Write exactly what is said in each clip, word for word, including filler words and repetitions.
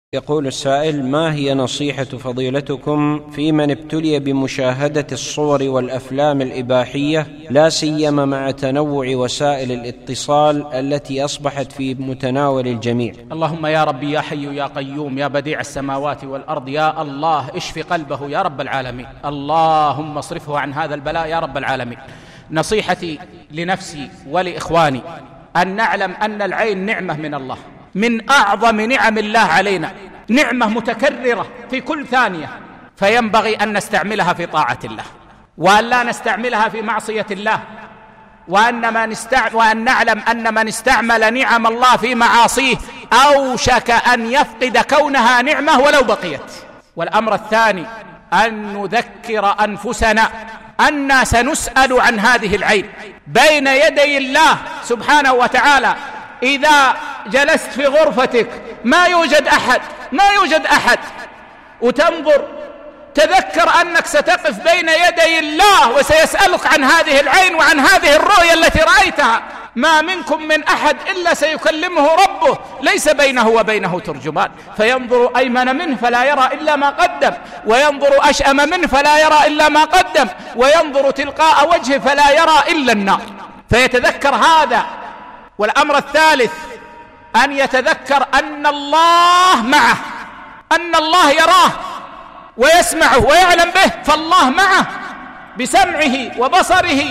يقول السائل: ما هي نصيحة فضيلتكم في من ابتلي بمشاهدة الصور والأفلام الإباحية، لا سيما مع تنوع وسائل الاتصال التي أصبحت في متناول الجميع؟ اللهم يا ربي يا حي يا قيوم يا بديع السماوات والأرض، يا الله اشف قلبه يا رب العالمين، اللهم اصرفه عن هذا البلاء يا رب العالمين. نصيحتي لنفسي ولإخواني أن نعلم أن العين نعمة من الله، من أعظم نعم الله علينا، نعمة متكررة في كل ثانية، فينبغي أن نستعملها في طاعة الله وأن لا نستعملها في معصية الله، وأن, من استع... وأن نعلم أن من استعمل نعم الله في معاصيه أوشك أن يفقد كونها نعمة ولو بقيت. والأمر الثاني أن نذكر أنفسنا أننا سنسأل عن هذه العين بين يدي الله سبحانه وتعالى. إذا جلست في غرفتك ما يوجد أحد ما يوجد أحد وتنظر، تذكر أنك ستقف بين يدي الله وسيسألك عن هذه العين وعن هذه الرؤيا التي رأيتها. ما منكم من أحد إلا سيكلمه ربه، ليس بينه وبينه ترجمان، فينظر أيمن منه فلا يرى إلا ما قدم، وينظر أشأم منه فلا يرى إلا ما قدم، وينظر تلقاء وجهه فلا يرى إلا النار، فيتذكر هذا. والأمر الثالث أن يتذكر أن الله معه، أن الله يراه ويسمعه ويعلم به، فالله معه بسمعه وبصره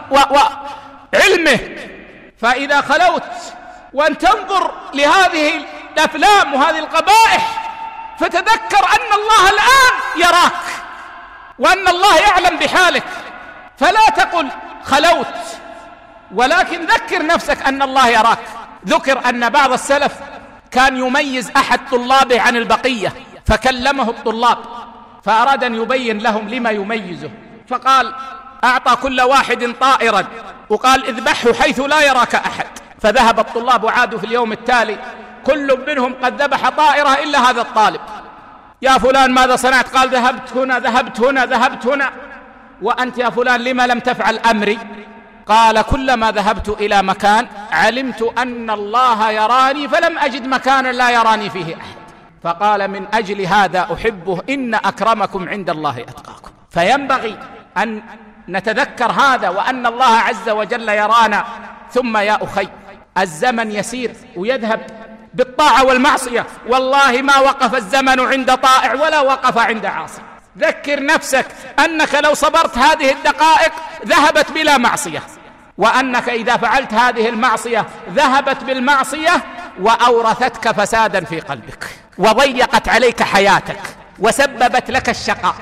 وعلمه. فإذا خلوت وأن تنظر لهذه الأفلام وهذه القبائح فتذكر أن الله الآن يراك وأن الله يعلم بحالك، فلا تقل خلوت، ولكن ذكر نفسك أن الله يراك. ذكر أن بعض السلف كان يميز أحد طلابه عن البقية، فكلمه الطلاب فأراد أن يبين لهم لما يميزه، فقال: أعطى كل واحد طائرا وقال: اذبحه حيث لا يراك أحد. فذهب الطلاب وعادوا في اليوم التالي كل منهم قد ذبح طائرة إلا هذا الطالب. يا فلان ماذا صنعت؟ قال: ذهبت هنا ذهبت هنا ذهبت هنا. وأنت يا فلان لما لم تفعل أمري؟ قال: كلما ذهبت إلى مكان علمت أن الله يراني فلم أجد مكانا لا يراني فيه أحد. فقال: من أجل هذا أحبه، إن أكرمكم عند الله أتقاكم. فينبغي أن نتذكر هذا، وأن الله عز وجل يرانا. ثم يا أخي، الزمن يسير ويذهب بالطاعة والمعصية، والله ما وقف الزمن عند طائع ولا وقف عند عاصي. ذكر نفسك أنك لو صبرت هذه الدقائق ذهبت بلا معصية، وأنك إذا فعلت هذه المعصية ذهبت بالمعصية وأورثتك فسادا في قلبك، وضيقت عليك حياتك، وسببت لك الشقاء،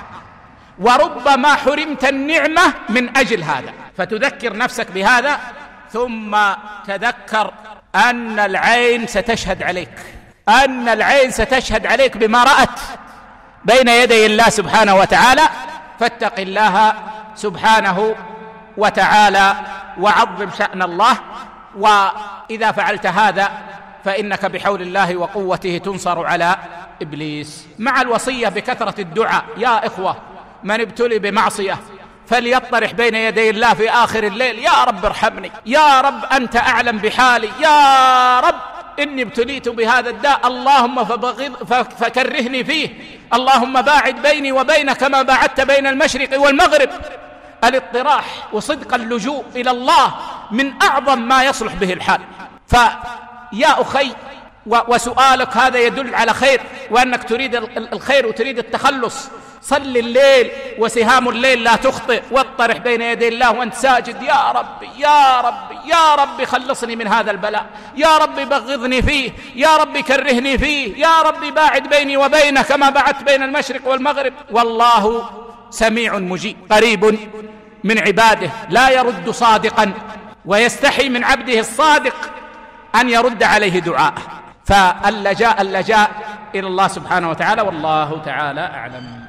وربما حرمت النعمة من أجل هذا. فتذكر نفسك بهذا، ثم تذكر أن العين ستشهد عليك، أن العين ستشهد عليك بما رأت بين يدي الله سبحانه وتعالى. فاتق الله سبحانه وتعالى وعظم شأن الله، وإذا فعلت هذا فإنك بحول الله وقوته تنصر على إبليس. مع الوصية بكثرة الدعاء يا إخوة، من ابتلي بمعصية فليطرح بين يدي الله في آخر الليل: يا رب ارحمني، يا رب أنت أعلم بحالي، يا رب إني ابتليت بهذا الداء، اللهم فكرهني فيه، اللهم باعد بيني وبينك كما باعدت بين المشرق والمغرب. الاطراح وصدق اللجوء إلى الله من أعظم ما يصلح به الحال. فيا أخي، وسؤالك هذا يدل على خير، وأنك تريد الخير وتريد التخلص. صل الليل وسهام الليل لا تخطئ، واطرح بين يدي الله وانت ساجد: يا ربي يا ربي يا ربي خلصني من هذا البلاء، يا ربي بغضني فيه، يا ربي كرهني فيه، يا ربي باعد بيني وبينه كما باعدت بين المشرق والمغرب. والله سميع مجيب قريب من عباده، لا يرد صادقا، ويستحي من عبده الصادق أن يرد عليه دعاءه. فاللجاء اللجاء إلى الله سبحانه وتعالى، والله تعالى أعلم.